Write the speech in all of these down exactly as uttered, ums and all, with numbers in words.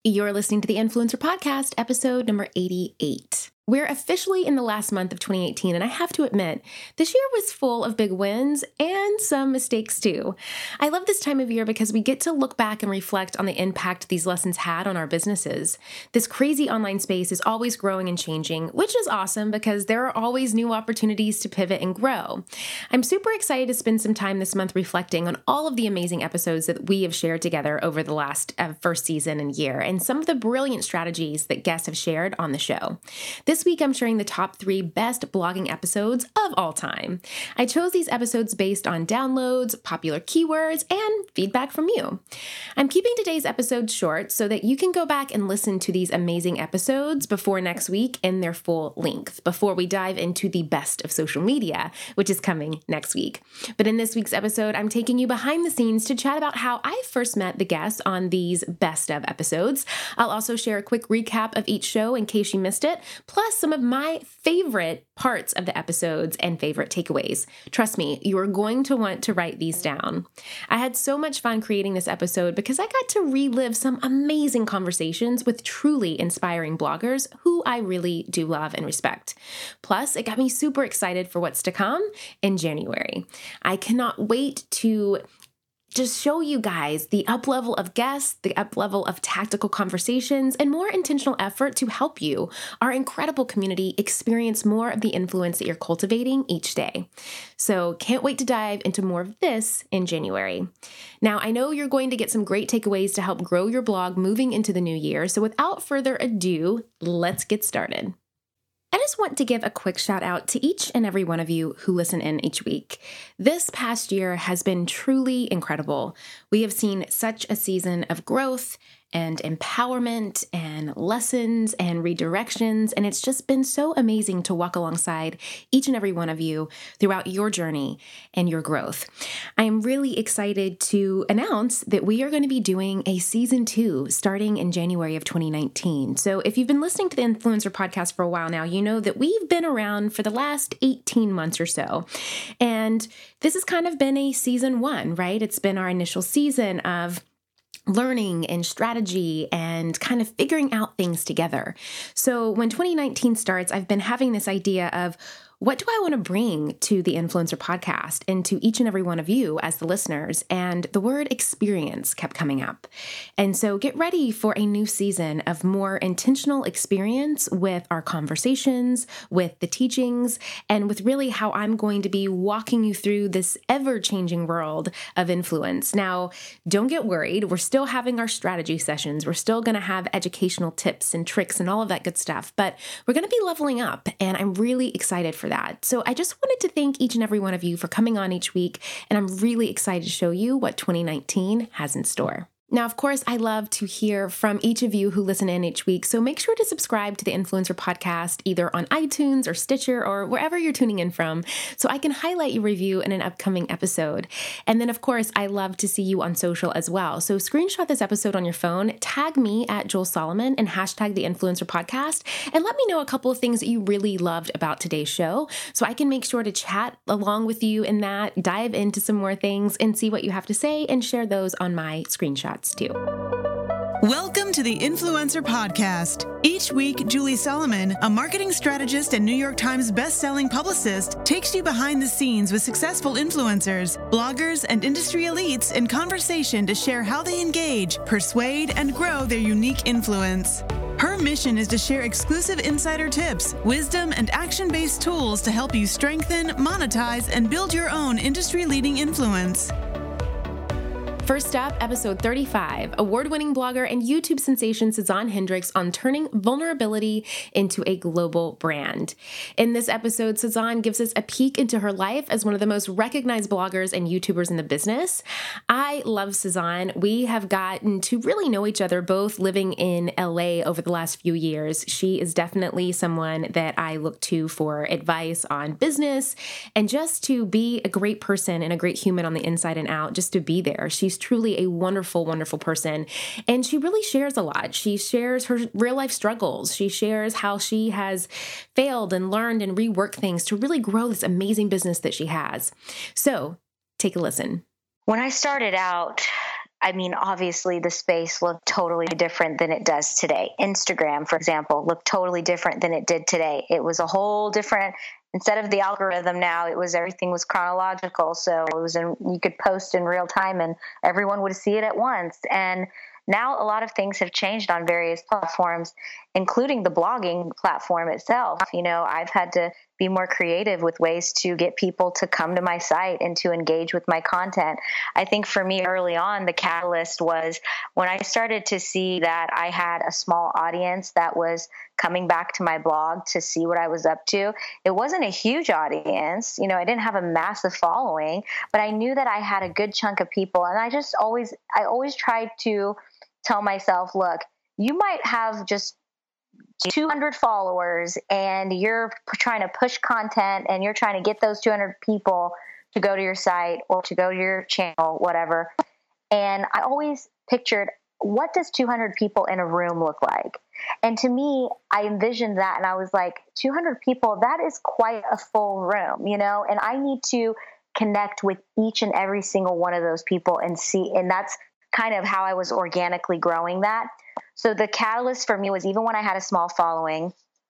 You're listening to the Influencer Podcast, episode number eighty-eight. We're officially in the last month of twenty eighteen, and I have to admit, this year was full of big wins and some mistakes too. I love this time of year because we get to look back and reflect on the impact these lessons had on our businesses. This crazy online space is always growing and changing, which is awesome because there are always new opportunities to pivot and grow. I'm super excited to spend some time this month reflecting on all of the amazing episodes that we have shared together over the last uh, first season and year, and some of the brilliant strategies that guests have shared on the show. This week, I'm sharing the top three best blogging episodes of all time. I chose these episodes based on downloads, popular keywords, and feedback from you. I'm keeping today's episode short so that you can go back and listen to these amazing episodes before next week in their full length, before we dive into the best of social media, which is coming next week. But in this week's episode, I'm taking you behind the scenes to chat about how I first met the guests on these best of episodes. I'll also share a quick recap of each show in case you missed it, plus some of my favorite parts of the episodes and favorite takeaways. Trust me, you are going to want to write these down. I had so much fun creating this episode because I got to relive some amazing conversations with truly inspiring bloggers who I really do love and respect. Plus, it got me super excited for what's to come in January. I cannot wait to just show you guys the up level of guests, the up level of tactical conversations, and more intentional effort to help you, our incredible community, experience more of the influence that you're cultivating each day. So can't wait to dive into more of this in January. Now, I know you're going to get some great takeaways to help grow your blog moving into the new year. So without further ado, let's get started. I just want to give a quick shout out to each and every one of you who listen in each week. This past year has been truly incredible. We have seen such a season of growth and empowerment and lessons and redirections, and it's just been so amazing to walk alongside each and every one of you throughout your journey and your growth. I am really excited to announce that we are going to be doing a season two starting in January of twenty nineteen. So if you've been listening to the Influencer Podcast for a while now, you know that we've been around for the last eighteen months or so. And this has kind of been a season one, right? It's been our initial season of learning and strategy and kind of figuring out things together. So when twenty nineteen starts, I've been having this idea of, what do I want to bring to the Influencer Podcast and to each and every one of you as the listeners? And the word experience kept coming up. And so get ready for a new season of more intentional experience with our conversations, with the teachings, and with really how I'm going to be walking you through this ever-changing world of influence. Now, don't get worried. We're still having our strategy sessions. We're still going to have educational tips and tricks and all of that good stuff, but we're going to be leveling up, and I'm really excited for that. So I just wanted to thank each and every one of you for coming on each week, and I'm really excited to show you what twenty nineteen has in store. Now, of course, I love to hear from each of you who listen in each week, so make sure to subscribe to the Influencer Podcast either on iTunes or Stitcher or wherever you're tuning in from, so I can highlight your review in an upcoming episode. And then, of course, I love to see you on social as well. So screenshot this episode on your phone, tag me at Joel Solomon, and hashtag the Influencer Podcast, and let me know a couple of things that you really loved about today's show, so I can make sure to chat along with you in that, dive into some more things, and see what you have to say, and share those on my screenshots too. Welcome to the Influencer Podcast. Each week, Julie Solomon, a marketing strategist and New York Times best-selling publicist, takes you behind the scenes with successful influencers, bloggers, and industry elites in conversation to share how they engage, persuade, and grow their unique influence. Her mission is to share exclusive insider tips, wisdom, and action-based tools to help you strengthen, monetize, and build your own industry-leading influence. First up, episode thirty-five, award-winning blogger and YouTube sensation Suzanne Hendricks on turning vulnerability into a global brand. In this episode, Suzanne gives us a peek into her life as one of the most recognized bloggers and YouTubers in the business. I love Suzanne. We have gotten to really know each other, both living in L A over the last few years. She is definitely someone that I look to for advice on business and just to be a great person and a great human on the inside and out, just to be there. She's truly a wonderful, wonderful person. And she really shares a lot. She shares her real life struggles. She shares how she has failed and learned and reworked things to really grow this amazing business that she has. So take a listen. When I started out, I mean, obviously the space looked totally different than it does today. Instagram, for example, looked totally different than it did today. It was a whole different, instead of the algorithm now, it was everything was chronological. So it was in, you could post in real time and everyone would see it at once. And now a lot of things have changed on various platforms, including the blogging platform itself. You know, I've had to be more creative with ways to get people to come to my site and to engage with my content. I think for me early on, the catalyst was when I started to see that I had a small audience that was coming back to my blog to see what I was up to. It wasn't a huge audience. You know, I didn't have a massive following, but I knew that I had a good chunk of people. And I just always, I always tried to tell myself, look, you might have just two hundred followers and you're trying to push content and you're trying to get those two hundred people to go to your site or to go to your channel, whatever. And I always pictured, what does two hundred people in a room look like? And to me, I envisioned that and I was like, two hundred people, that is quite a full room, you know, and I need to connect with each and every single one of those people and see, and that's kind of how I was organically growing that. So the catalyst for me was, even when I had a small following,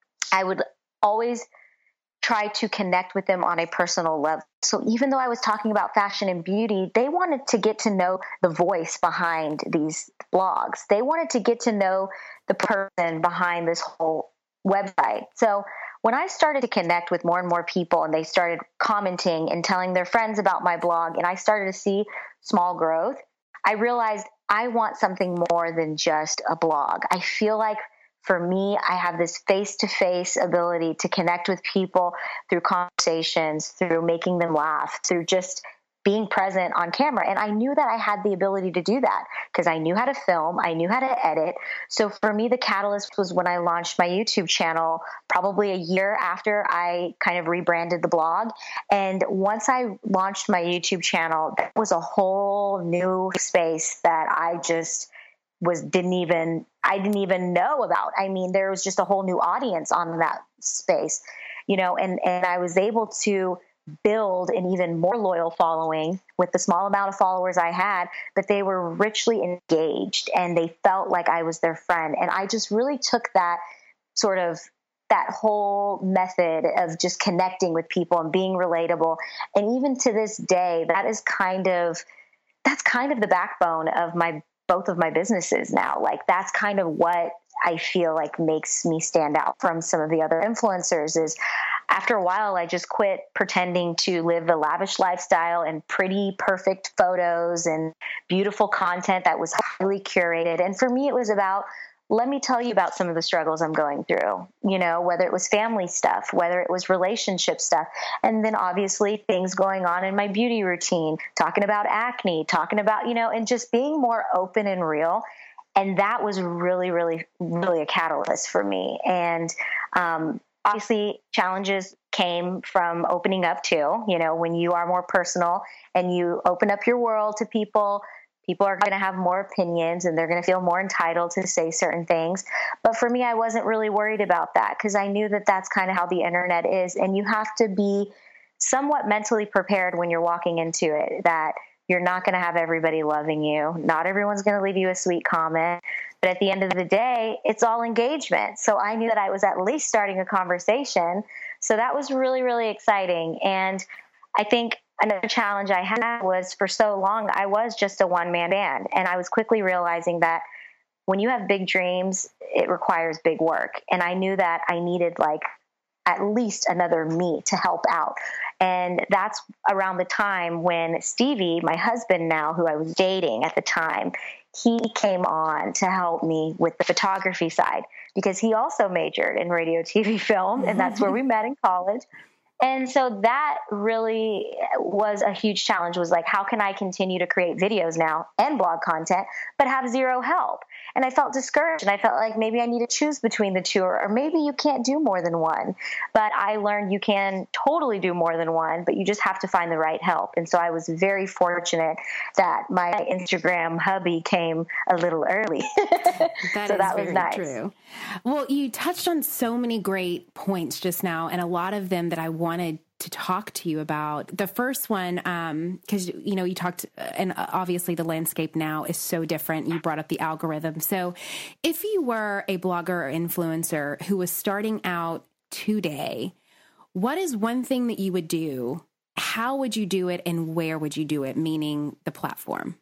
I would always try to connect with them on a personal level. So even though I was talking about fashion and beauty, they wanted to get to know the voice behind these blogs. They wanted to get to know the person behind this whole website. So when I started to connect with more and more people and they started commenting and telling their friends about my blog, and I started to see small growth, I realized I want something more than just a blog. I feel like for me, I have this face-to-face ability to connect with people through conversations, through making them laugh, through just being present on camera. And I knew that I had the ability to do that because I knew how to film, I knew how to edit. So for me, the catalyst was when I launched my YouTube channel, probably a year after I kind of rebranded the blog. And once I launched my YouTube channel, that was a whole new space that I just was didn't even I didn't even know about. I mean, there was just a whole new audience on that space, you know, and, and I was able to build an even more loyal following with the small amount of followers I had, but they were richly engaged and they felt like I was their friend. And I just really took that sort of that whole method of just connecting with people and being relatable. And even to this day, that is kind of, that's kind of the backbone of my, both of my businesses now. Like that's kind of what I feel like makes me stand out from some of the other influencers is after a while, I just quit pretending to live a lavish lifestyle and pretty perfect photos and beautiful content that was highly curated. And for me, it was about, let me tell you about some of the struggles I'm going through, you know, whether it was family stuff, whether it was relationship stuff, and then obviously things going on in my beauty routine, talking about acne, talking about, you know, and just being more open and real. And that was really, really, really a catalyst for me. And um, obviously challenges came from opening up too. You know, when you are more personal and you open up your world to people, people are going to have more opinions and they're going to feel more entitled to say certain things. But for me, I wasn't really worried about that because I knew that that's kind of how the internet is. And you have to be somewhat mentally prepared when you're walking into it, that you're not going to have everybody loving you. Not everyone's going to leave you a sweet comment. But at the end of the day, it's all engagement. So I knew that I was at least starting a conversation. So that was really, really exciting. And I think another challenge I had was for so long, I was just a one-man band. And I was quickly realizing that when you have big dreams, it requires big work. And I knew that I needed like at least another me to help out. And that's around the time when Stevie, my husband now, who I was dating at the time, he came on to help me with the photography side because he also majored in radio, T V, film, and that's where we met in college. And so that really was a huge challenge, was like, how can I continue to create videos now and blog content, but have zero help? And I felt discouraged, and I felt like maybe I need to choose between the two, or, or maybe you can't do more than one. But I learned you can totally do more than one, but you just have to find the right help. And so I was very fortunate that my Instagram hubby came a little early. That so is that very was nice. True. Well, you touched on so many great points just now, and a lot of them that I wanted to talk to you about. The first one, um, because, you know, you talked, and obviously the landscape now is so different. You brought up the algorithm. So if you were a blogger or influencer who was starting out today, what is one thing that you would do? How would you do it? And where would you do it? Meaning the platform.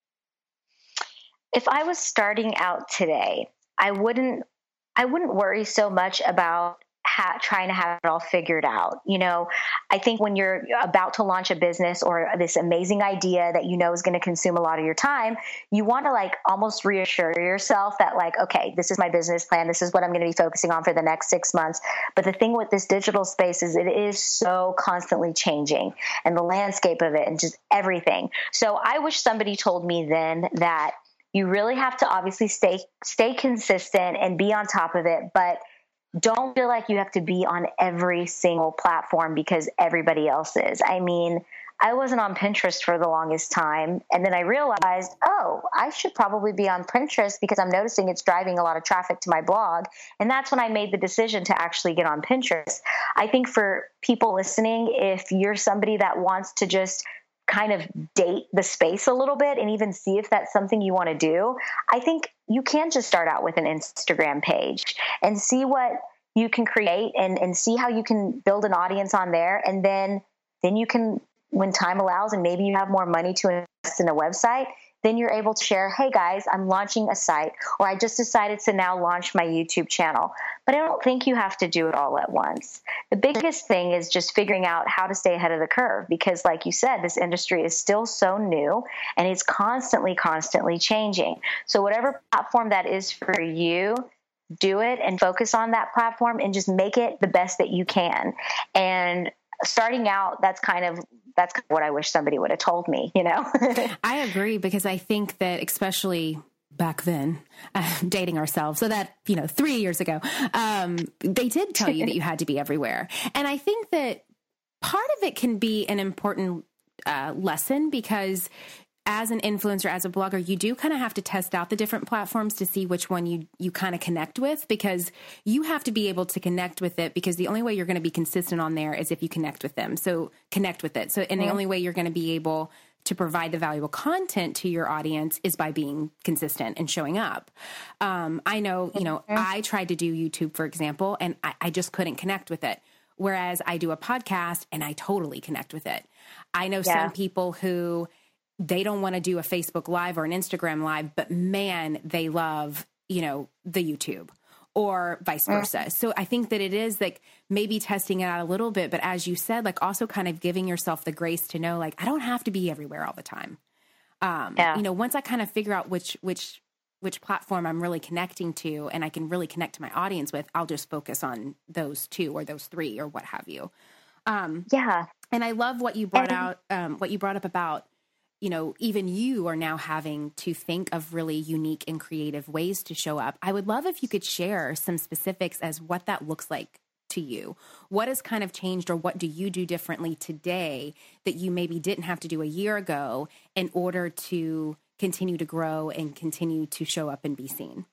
If I was starting out today, I wouldn't, I wouldn't worry so much about Ha- trying to have it all figured out. You know, I think when you're about to launch a business or this amazing idea that you know is going to consume a lot of your time, you want to like almost reassure yourself that like, okay, this is my business plan. This is what I'm going to be focusing on for the next six months. But the thing with this digital space is it is so constantly changing, and the landscape of it and just everything. So I wish somebody told me then that you really have to obviously stay, stay consistent and be on top of it, but don't feel like you have to be on every single platform because everybody else is. I mean, I wasn't on Pinterest for the longest time. And then I realized, oh, I should probably be on Pinterest because I'm noticing it's driving a lot of traffic to my blog. And that's when I made the decision to actually get on Pinterest. I think for people listening, if you're somebody that wants to just kind of date the space a little bit and even see if that's something you want to do, I think you can just start out with an Instagram page and see what you can create and, and see how you can build an audience on there. And then, then you can, when time allows and maybe you have more money to invest in a website, then you're able to share, hey guys, I'm launching a site, or I just decided to now launch my YouTube channel. But I don't think you have to do it all at once. The biggest thing is just figuring out how to stay ahead of the curve, because like you said, this industry is still so new and it's constantly, constantly changing. So whatever platform that is for you, do it and focus on that platform and just make it the best that you can. And starting out, that's kind of that's kind of what I wish somebody would have told me, you know? I agree, because I think that especially back then, uh, dating ourselves, so that, you know, three years ago, um, they did tell you that you had to be everywhere. And I think that part of it can be an important uh, lesson, because as an influencer, as a blogger, you do kind of have to test out the different platforms to see which one you, you kind of connect with, because you have to be able to connect with it, because the only way you're going to be consistent on there is if you connect with them. So connect with it. So, and the only way you're going to be able to provide the valuable content to your audience is by being consistent and showing up. Um, I know, you know, I tried to do YouTube, for example, and I, I just couldn't connect with it. Whereas I do a podcast and I totally connect with it. I know yeah. some people who they don't want to do a Facebook Live or an Instagram Live, but man, they love, you know, the YouTube, or vice versa. Mm-hmm. So I think that it is like maybe testing it out a little bit, but as you said, like also kind of giving yourself the grace to know, like, I don't have to be everywhere all the time. Um, yeah. You know, once I kind of figure out which, which, which platform I'm really connecting to and I can really connect to my audience with, I'll just focus on those two or those three or what have you. Um, yeah. And I love what you brought and- out, um, what you brought up about, you know, even you are now having to think of really unique and creative ways to show up. I would love if you could share some specifics as what that looks like to you. What has kind of changed, or what do you do differently today that you maybe didn't have to do a year ago in order to continue to grow and continue to show up and be seen?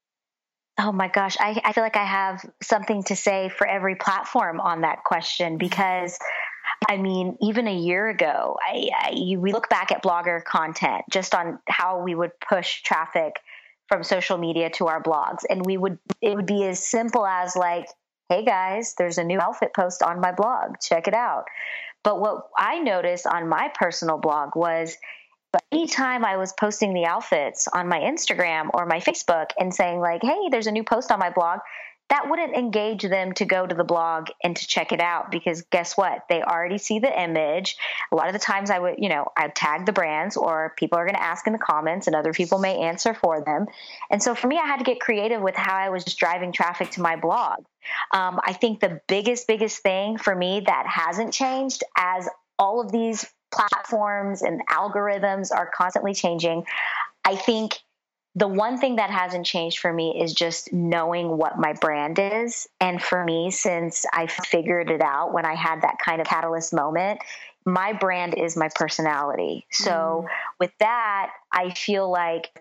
Oh my gosh. I, I feel like I have something to say for every platform on that question, because I mean, even a year ago, I, I, you, we look back at blogger content just on how we would push traffic from social media to our blogs. And we would, it would be as simple as like, hey guys, there's a new outfit post on my blog, check it out. But what I noticed on my personal blog was anytime I was posting the outfits on my Instagram or my Facebook and saying like, hey, there's a new post on my blog, that wouldn't engage them to go to the blog and to check it out, because guess what? They already see the image. A lot of the times I would, you know, I'd tag the brands, or people are going to ask in the comments and other people may answer for them. And so for me, I had to get creative with how I was just driving traffic to my blog. Um, I think the biggest, biggest thing for me that hasn't changed, as all of these platforms and algorithms are constantly changing, I think the one thing that hasn't changed for me is just knowing what my brand is. And for me, since I figured it out when I had that kind of catalyst moment, my brand is my personality. So mm. with that, I feel like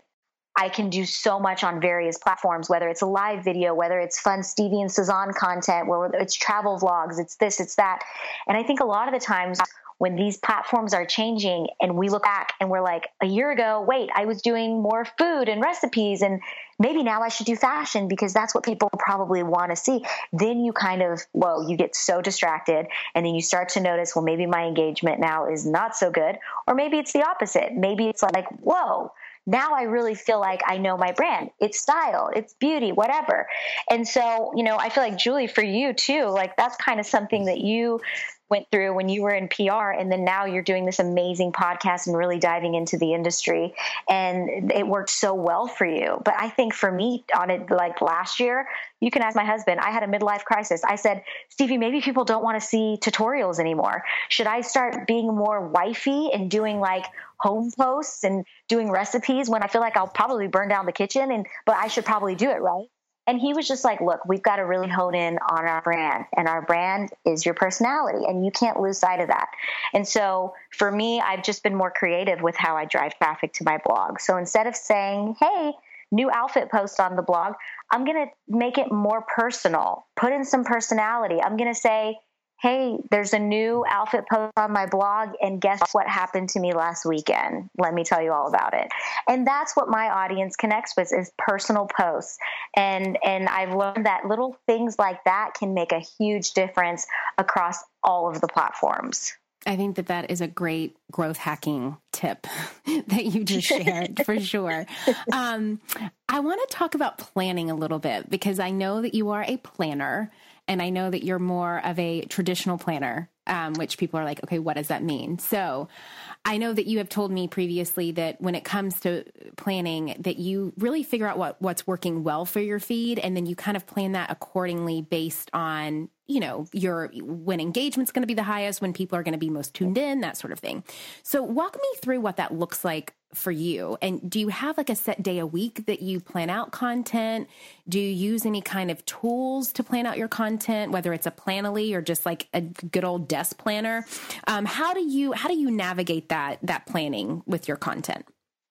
I can do so much on various platforms, whether it's a live video, whether it's fun Stevie and Cezanne content, whether it's travel vlogs, it's this, it's that. And I think a lot of the times when these platforms are changing and we look back and we're like, a year ago, wait, I was doing more food and recipes, and maybe now I should do fashion because that's what people probably want to see. Then you kind of, whoa, you get so distracted, and then you start to notice, well, maybe my engagement now is not so good, or maybe it's the opposite. Maybe it's like, whoa, now I really feel like I know my brand. It's style, it's beauty, whatever. And so, you know, I feel like, Julie, for you too, like that's kind of something that you went through when you were in P R, and then now you're doing this amazing podcast and really diving into the industry, and it worked so well for you. But I think for me, on it, like last year, you can ask my husband, I had a midlife crisis. I said, Stevie, maybe people don't want to see tutorials anymore. Should I start being more wifey and doing like home posts and doing recipes when I feel like I'll probably burn down the kitchen, and but I should probably do it, right? And he was just like, look, we've got to really hone in on our brand, and our brand is your personality, and you can't lose sight of that. And so for me, I've just been more creative with how I drive traffic to my blog. So instead of saying, hey, new outfit post on the blog, I'm going to make it more personal, put in some personality. I'm going to say, hey, there's a new outfit post on my blog, and guess what happened to me last weekend? Let me tell you all about it. And that's what my audience connects with, is personal posts. And and I've learned that little things like that can make a huge difference across all of the platforms. I think that that is a great growth hacking tip that you just shared for sure. Um, I want to talk about planning a little bit, because I know that you are a planner, and I know that you're more of a traditional planner, um, which people are like, okay, what does that mean? So I know that you have told me previously that when it comes to planning, that you really figure out what, what's working well for your feed, and then you kind of plan that accordingly based on, you know, your when engagement's going to be the highest, when people are going to be most tuned in, that sort of thing. So walk me through what that looks like for you. And do you have like a set day a week that you plan out content? Do you use any kind of tools to plan out your content, whether it's a Planoly or just like a good old desk planner? Um, how do you how do you navigate that that planning with your content?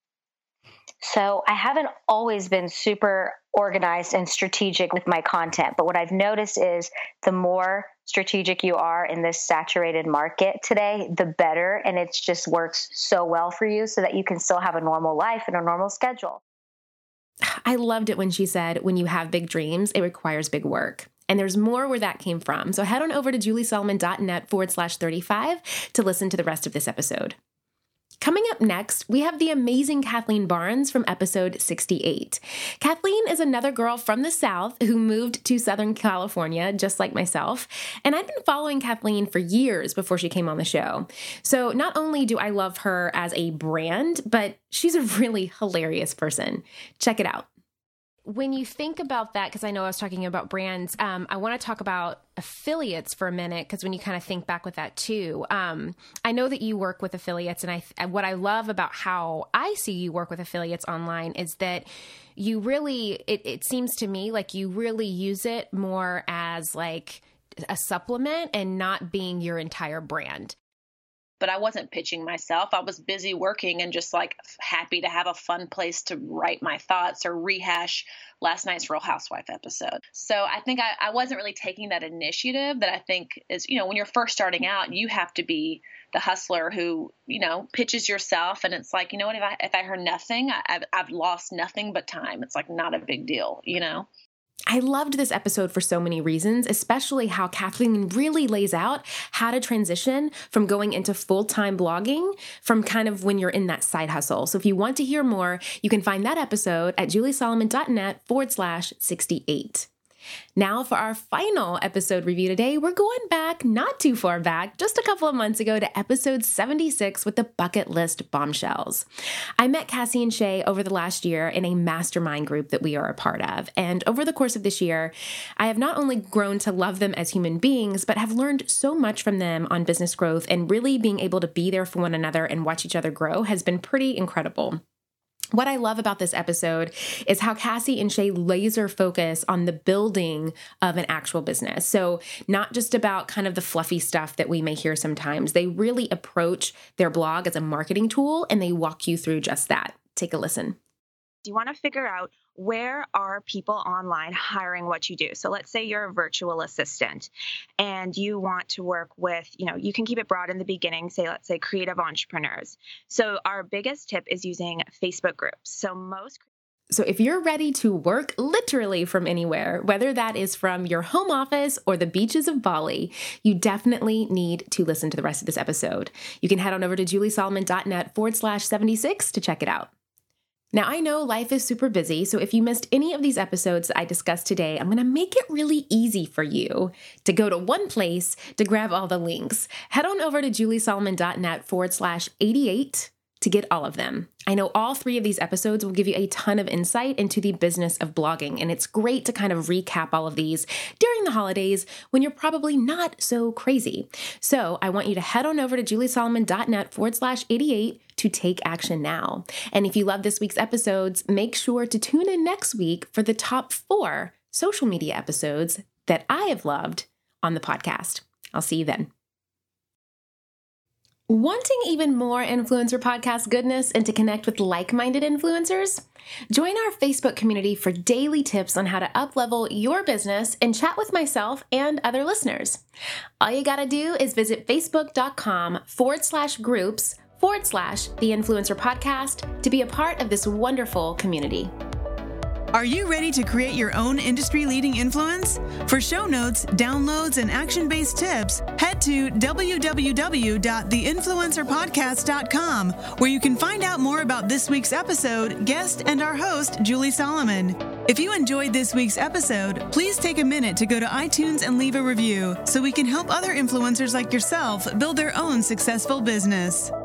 So I haven't always been super organized and strategic with my content, but what I've noticed is the more strategic you are in this saturated market today, the better. And it just works so well for you so that you can still have a normal life and a normal schedule. I loved it when she said, when you have big dreams, it requires big work. And there's more where that came from. So head on over to juliesolomon.net forward slash 35 to listen to the rest of this episode. Coming up next, we have the amazing Kathleen Barnes from episode sixty-eight. Kathleen is another girl from the South who moved to Southern California, just like myself. And I've been following Kathleen for years before she came on the show. So not only do I love her as a brand, but she's a really hilarious person. Check it out. When you think about that, because I know I was talking about brands, um, I want to talk about affiliates for a minute, because when you kind of think back with that too, um, I know that you work with affiliates, and I what I love about how I see you work with affiliates online is that you really, it, it seems to me like you really use it more as like a supplement and not being your entire brand. But I wasn't pitching myself. I was busy working and just like happy to have a fun place to write my thoughts or rehash last night's Real Housewife episode. So I think I, I wasn't really taking that initiative that I think is, you know, when you're first starting out, you have to be the hustler who, you know, pitches yourself. And it's like, you know what, if I, if I heard nothing, I, I've, I've lost nothing but time. It's like not a big deal, you know? I loved this episode for so many reasons, especially how Kathleen really lays out how to transition from going into full-time blogging from kind of when you're in that side hustle. So if you want to hear more, you can find that episode at juliesolomon.net forward slash 68. Now for our final episode review today, we're going back, not too far back, just a couple of months ago to episode seventy-six with the bucket list bombshells. I met Cassie and Shay over the last year in a mastermind group that we are a part of. And over the course of this year, I have not only grown to love them as human beings, but have learned so much from them on business growth, and really being able to be there for one another and watch each other grow has been pretty incredible. What I love about this episode is how Cassie and Shay laser focus on the building of an actual business. So not just about kind of the fluffy stuff that we may hear sometimes. They really approach their blog as a marketing tool, and they walk you through just that. Take a listen. You want to figure out, where are people online hiring what you do? So let's say you're a virtual assistant and you want to work with, you know, you can keep it broad in the beginning, say, let's say creative entrepreneurs. So our biggest tip is using Facebook groups. So most So if you're ready to work literally from anywhere, whether that is from your home office or the beaches of Bali, you definitely need to listen to the rest of this episode. You can head on over to juliesolomon.net forward slash 76 to check it out. Now, I know life is super busy, so if you missed any of these episodes that I discussed today, I'm going to make it really easy for you to go to one place to grab all the links. Head on over to juliesolomon.net forward slash 88 to get all of them. I know all three of these episodes will give you a ton of insight into the business of blogging, and it's great to kind of recap all of these during the holidays when you're probably not so crazy. So I want you to head on over to juliesolomon.net forward slash 88 to take action now. And if you love this week's episodes, make sure to tune in next week for the top four social media episodes that I have loved on the podcast. I'll see you then. Wanting even more influencer podcast goodness and to connect with like-minded influencers? Join our Facebook community for daily tips on how to up-level your business and chat with myself and other listeners. All you gotta do is visit facebook.com forward slash groups forward slash the influencer podcast to be a part of this wonderful community. Are you ready to create your own industry-leading influence? For show notes, downloads, and action-based tips, head to w w w dot the influencer podcast dot com, where you can find out more about this week's episode, guest, and our host, Julie Solomon. If you enjoyed this week's episode, please take a minute to go to iTunes and leave a review so we can help other influencers like yourself build their own successful business.